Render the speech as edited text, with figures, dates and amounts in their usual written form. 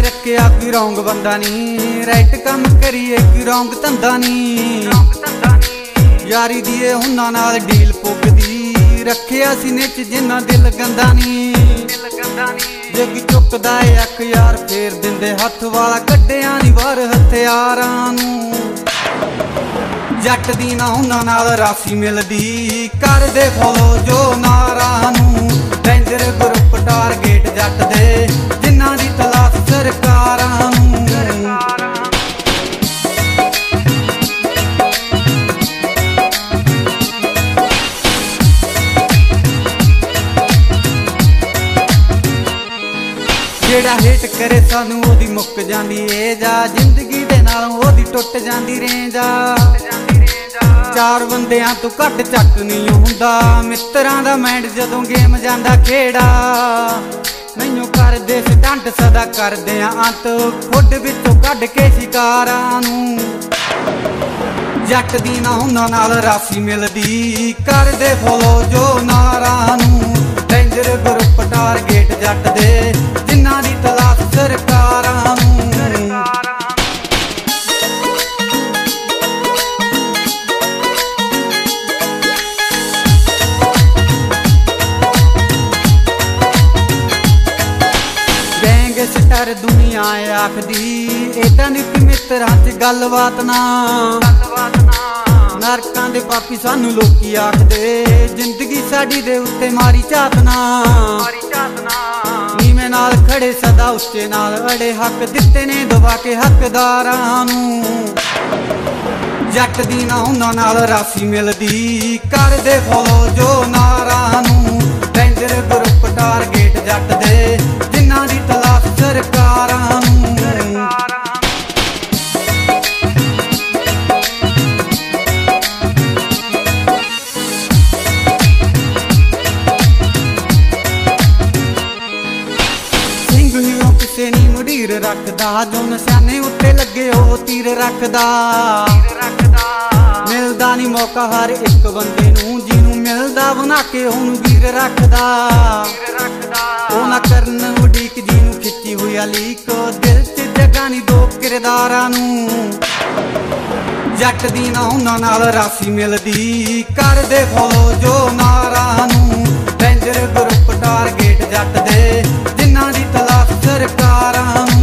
ਚੱਕਿਆ ਕੋਈ ਰੌਂਗ ਬੰਦਾ ਨੀ, ਰਾਈਟ ਕੰਮ ਕਰੀਏ ਕੋਈ ਰੌਂਗ ਧੰਦਾ ਨੀ। ਯਾਰੀ ਦੀ ਇਹ ਉਹਨਾਂ ਨਾਲ ਡੀਲ ਪੁੱਗਦੀ, ਰੱਖਿਆ ਸੀਨੇ ਚ ਜਿੰਨਾ ਦਿਲ ਗੰਦਾ ਨੀ। ਜੇ ਕੀ ਚੁੱਕਦਾ ਏ ਅੱਖ ਯਾਰ ਫੇਰ ਦਿੰਦੇ ਹੱਥ ਵਾਲਾ, ਕੱਢਿਆ ਨੀ ਬਾਹਰ ਹਥਿਆਰਾਂ ਨੂੰ। ਜੱਟ ਦੀ ਨਾ ਉਹਨਾਂ ਨਾਲ ਰਾਸੀ ਮਿਲਦੀ, ਕਰਦੇ ਫੋਲੋ ਜੋ ਨਾਰਾਂ ਨੂੰ। ਡੇਂਜਰ ਗਰੁੱਪ ਟਾਰਗੇਟ ਜੱਟ ਦੇ, ਜਿਨ੍ਹਾਂ ਦੀ ਤਲਾਸ਼ ਸਰਕਾਰਾਂ ਨੂੰ। ਜਿਹੜਾ ਹੇਟ ਕਰੇ ਸਾਨੂੰ ਉਹਦੀ ਮੁੱਕ ਜਾਂਦੀ ਏ ਜਾ, ਜ਼ਿੰਦਗੀ ਦੇ ਨਾਲੋਂ ਉਹਦੀ ਟੁੱਟ ਜਾਂਦੀ ਰੇਂਜ ਆ। ਚਾਰ ਬੰਦਿਆਂ ਤੋਂ ਘੱਟ ਚੱਕ ਨਹੀਂ ਹੁੰਦਾ, ਮਿੱਤਰਾਂ ਦਾ ਮੈਂਡ ਜਦੋਂ ਗੇਮ ਜਾਂਦਾ ਖੇੜਾ। ਮੈਨੂੰ ਕਰਦੇ ਸਟੰਟ ਸਦਾ ਕਰਦੇ ਆ ਅੰਤ, ਖੁੱਡ ਵਿੱਚੋਂ ਕੱਢ ਕੇ ਸ਼ਿਕਾਰਾਂ ਨੂੰ। ਜੱਟ ਦੀ ਨਾ ਉਹਨਾਂ ਨਾਲ ਰਾਸੀ ਮਿਲਦੀ, ਕਰਦੇ ਫੋਲੋ ਜੋ ਨਾਰਾਂ ਨੂੰ। ਡੇਂਜਰ ਗਰੁੱਪ ਟਾਰਗੇਟ ਜੱਟ ਦੇ, ਜਿਨ੍ਹਾਂ ਦੀ ਤਲਾਸ਼ ਸਰਕਾਰਾਂ ਨੂੰ। ਗੈਂਗਸਟਰ ਦੁਨੀਆ ਆਖਦੀ, ਏਦਾਂ ਦੀ ਮਿੱਤਰਾਂ ਚ ਗੱਲਬਾਤ ਨਾ। ਨਰਕਾਂ ਦੇ ਪਾਪੀ ਸਾਨੂੰ ਲੋਕੀ ਆਖਦੇ, ਜ਼ਿੰਦਗੀ ਸਾਡੀ ਦੇ ਉੱਤੇ ਮਾਰੀ ਝਾਤ ਨਾ। ਨੀਵੇਂ ਨਾਲ ਖੜੇ ਸਦਾ ਉੱਚੇ ਨਾਲ ਅੜੇ, ਹੱਕ ਦਿੱਤੇ ਨੇ ਦਬਾ ਕੇ ਹੱਕਦਾਰਾਂ ਨੂੰ। ਜੱਟ ਦੀ ਨਾ ਉਹਨਾਂ ਨਾਲ ਰਾਸੀ ਮਿਲਦੀ, ਕਰਦੇ ਫੋਲੋ ਜੋ ਨਾਰਾਂ ਨੂੰ। ਡੇਂਜਰ ਗਰੁੱਪ ਟਾਰਗੇਟ ਜੱਟ ਦੇ, ਜਿਨ੍ਹਾਂ ਦੀ ਤਲਾਸ਼ ਸਰਕਾਰਾਂ ਨੂੰ। ਕਿਸੇ ਨੀ ਮੁਡੀਰ ਰੱਖਦਾ, ਜੋ ਨਿਸ਼ਾਨੇ ਉੱਤੇ ਲੱਗੇ ਉਹ ਤੀਰ ਰੱਖਦਾ। ਮਿਲਦਾ ਨੀ ਮੌਕਾ ਹਰ ਇੱਕ ਬੰਦੇ ਨੂੰ, ਜਿਹਨੂੰ ਮਿਲਦਾ ਬਣਾ ਕੇ ਉਹਨੂੰ ਵੀਰ ਰੱਖਦਾ। ਉਹ ਨਾ ਕਰਨ ਉਡੀਕ ਜਿਹਨੂੰ ਖਿੱਚੀ ਹੋਈ ਆ ਲੀਕ, ਦਿਲ ਚ ਜਗ੍ਹਾ ਨੀ ਦੋ ਕਿਰਦਾਰਾਂ ਨੂੰ। ਜੱਟ ਦੀ ਨਾ ਉਹਨਾਂ ਨਾਲ ਰਾਸੀ ਮਿਲਦੀ, ਕਰਦੇ ਫੋਲੋ ਜੋ ਨਾਰਾਂ ਨੂੰ। ਡੇਂਜਰ ਗਰੁੱਪ ਟਾਰਗੇਟ ਜੱਟ ਦੇ, ਜਿਨ੍ਹਾਂ ਦੀ ਤਲਾਸ਼ ਸਰਕਾਰਾਂ ਨੂੰ।